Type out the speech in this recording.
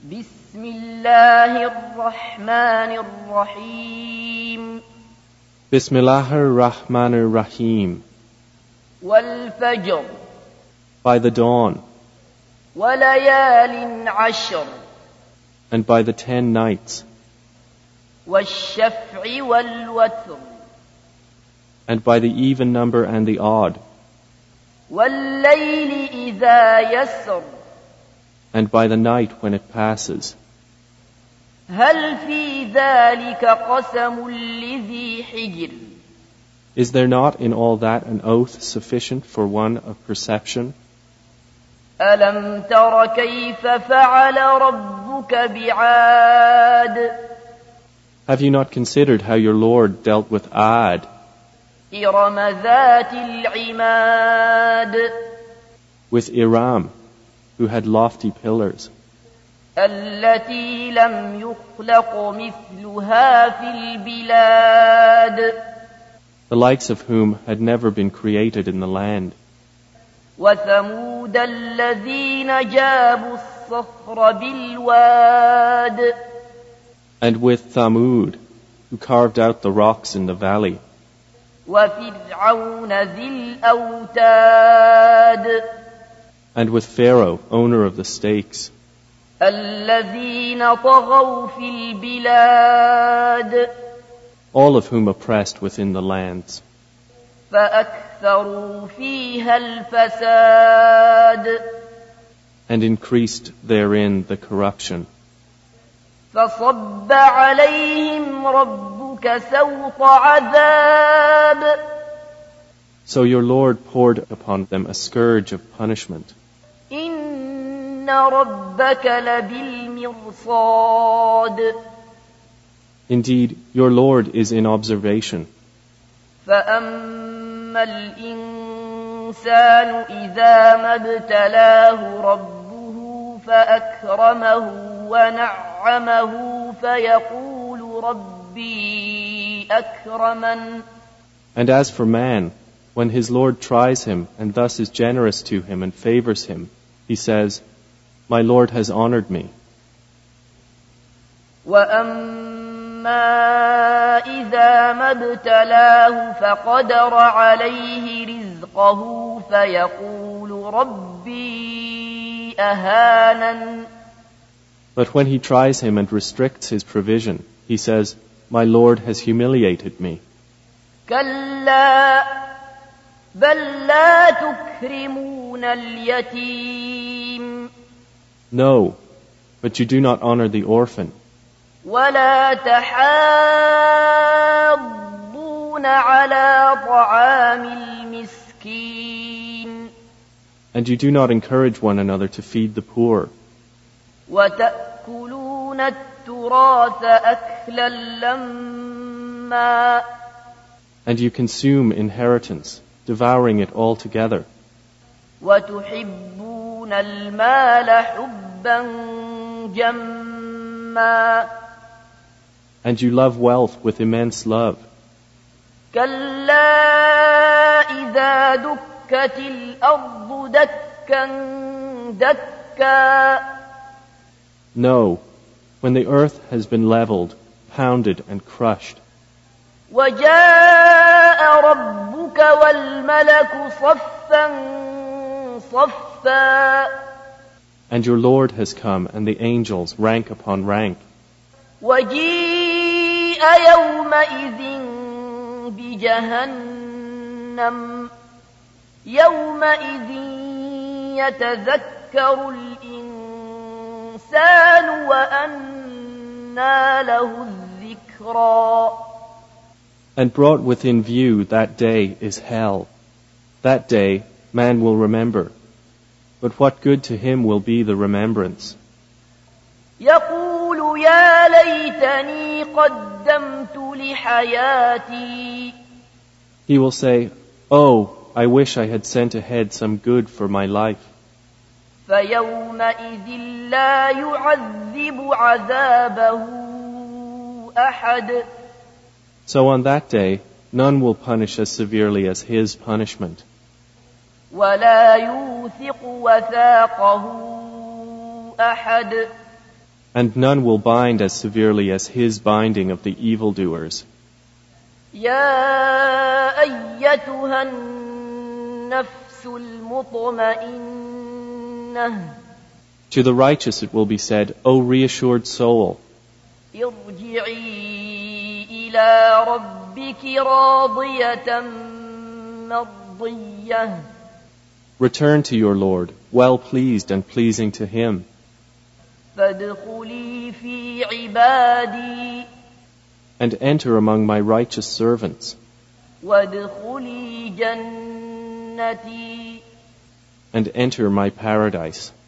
بسم الله الرحمن الرحيم Bismillahir Rahmanir Rahim. والفجر By the dawn, وليال عشر and by the 10 nights, والشفع والوتر and by the even number and the odd, والليل إذا يسر and by the night when it passes. هل في ذلك قسم لذي حجر Is there not in all that an oath sufficient for one of perception? ألم تر كيف فعل ربك بعاد Have you not considered how your Lord dealt with Ad, إرم ذات العماد with Iram, who had lofty pillars, التي لم يخلق مثلها في البلاد the likes of whom had never been created in the land, وثمود الذين جابوا الصخر بالواد and with Thamud, who carved out the rocks in the valley, وفرعون ذي الأوتاد and with Pharaoh, owner of the stakes, الذين طغوا في البلاد all of whom oppressed within the lands, فأكثروا فيها الفساد and increased therein the corruption. فصب عليهم ربك سوط عذاب So your Lord poured upon them a scourge of punishment. إن ربك لبالمرصاد Indeed, your Lord is in observation. فأما الإنسان إذا ما ابتلاه ربه فأكرمه ونعمه فيقول ربي أكرمن And as for man, when his Lord tries him and thus is generous to him and favors him, he says, My Lord has honored me. وأما إذا ما ابتلاه فقدر عليه رزقه فيقول ربي أهانن But when he tries him and restricts his provision, he says, My Lord has humiliated me. كلا بل لا تكرمون اليتيم No, but you do not honor the orphan, ولا تحاضون على طعام المسكين and you do not encourage one another to feed the poor, وتأكلون التراث أكلا لما and you consume inheritance, devouring it all together, وتحبون المال حبا جما and you love wealth with immense love. كلا إذا دكت الأرض دكا دكا No, when the earth has been leveled, pounded and crushed, وجاء ربك والملك صفا صفا and your Lord has come and the angels rank upon rank, وجيء يومئذ بجهنم يومئذ يتذكر الإنسان وأنى له الذكرى and brought within view that day is hell. That day man will remember, but what good to him will be the remembrance? يقول يا ليتني قدمت لحياتي He will say, Oh, I wish I had sent ahead some good for my life. فيومئذ لا يعذب عذابه أحد So on that day, none will punish as severely as his punishment, ولا يوثق وثاقه أحد And none will bind as severely as his binding of the evildoers. يا أيتها النفس المطمئنة To the righteous it will be said, O reassured soul, ارجعي إلى ربك راضية مرضية return to your Lord, well pleased and pleasing to him. فادخلي في عبادي And enter among my righteous servants. وادخلي جنتي And enter my paradise.